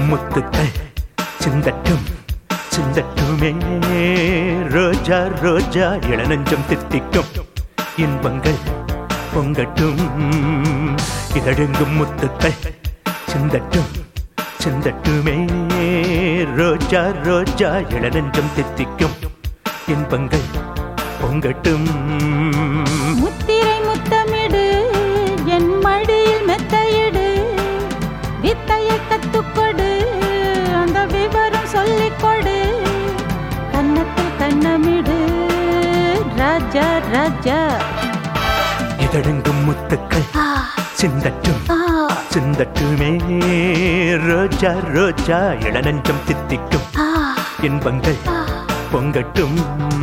முத்துக்கள் சிந்தட்டும் சிந்தட்டுமே ரோஜா ரோஜா இளநஞ்சம் தித்திக்கும் இன்பங்கள் பொங்கட்டும் இதழெங்கும் முத்துக்கள் சிந்தட்டும் சிந்தட்டுமே ரோஜா ரோஜா இளநஞ்சம் தித்திக்கும் இன்பங்கள் பொங்கட்டும். முத்திரை முத்தமிடு என் மடியில் மெத்தையிடு வித்தையை கத்துக்கொடு அந்த விவரம் சொல்லிக்கொடு கன்னத்தில் கண்ணமிடு ராஜா ராஜா இதழெங்கும் முத்துக்கள் சிந்தட்டும் சிந்தட்டுமே ரோஜா ரோஜா இளநஞ்சம் தித்திக்கும் இன்பங்கள் பொங்கட்டும்.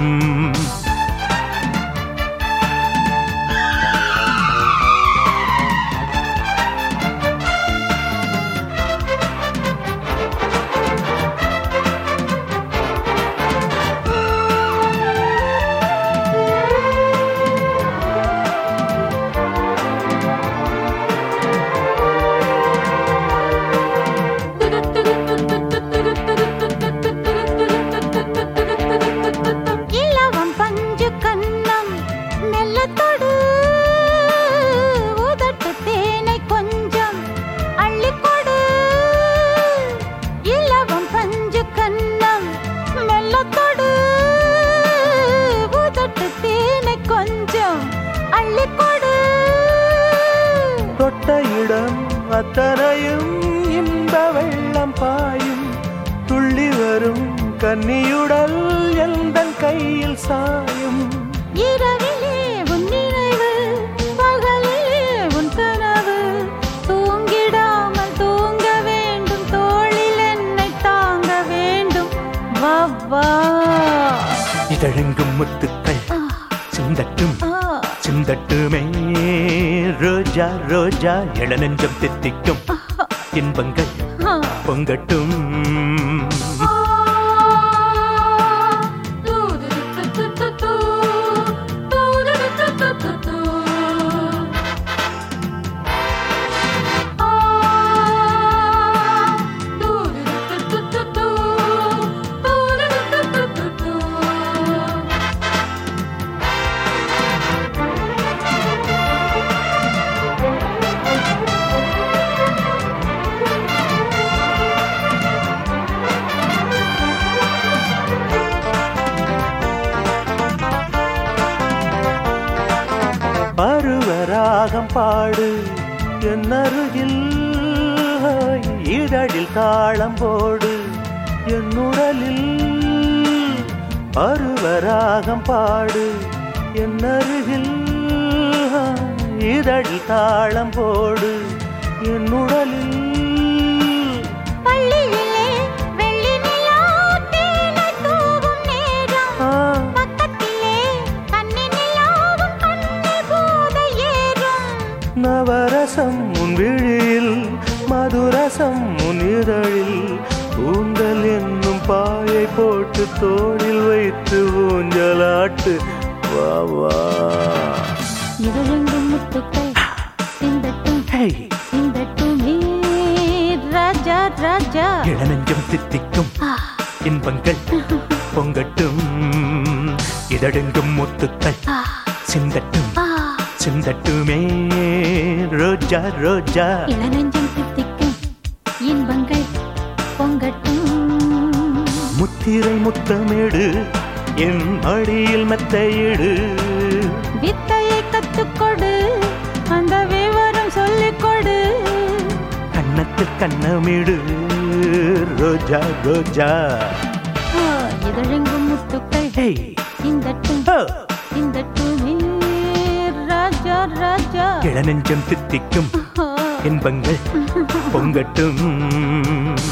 தொட்ட இடம் அத்தனையும் இன்ப வெள்ளம் பாயும் துள்ளி வரும் கன்னியுடல் எந்தன் கையில் சாயும். இரவிலே உன் நினைவு பகலிலே உன் கனவு தூங்கிடாமல் தூங்க வேண்டும் தோளில் என்னை தாங்க வேண்டும் வா வா. இதழெங்கும் முத்துக்கள் சிந்தட்டும் சிந்தட்டுமே ரோஜா ரோஜா இளநஞ்சம் தித்திக்கும் இன்பங்கள் பொங்கட்டும். பருவராகம் பாடு என் அருகில் இதழில் தாளம் போடு என் உடலில் பருவராகம் பாடு என் அருகில் இதழில் தாளம் போடு என் உடலில். நவரசம் உன் விழியில் மதுரசம் உன் இதழில் ஊந்தல் என்னும் பாயை போட்டு தோளில் வைத்து ஊஞ்சலாட்டு வா வா. இதழெங்கும் முத்துக்கள் சிந்தட்டும் சிந்தட்டுமே ராஜா ராஜா இளநஞ்சம் தித்திக்கும் இன்பங்கள் பொங்கட்டும். இதழெங்கும் முத்துக்கள் சிந்தட்டும் சிந்தட்டுமே ரோஜா ரோஜா இளநஞ்சம் தித்திக்கும் இன்பங்கள் பொங்கட்டும். முத்திரை முத்தமிடு என் மடியில் மெத்தையிடு வித்தையை கத்துக்கொடு அந்த விவரம் சொல்லிக்கொடு கன்னத்து கண்ணமிடு ரோஜா ரோஜா. இதழெங்கும் முத்துக்கள் சிந்தட்டும் சிந்தட்டுமே ராஜா ராஜா இளநெஞ்சம் தித்திக்கும் இன்பங்கள் பொங்கட்டும்.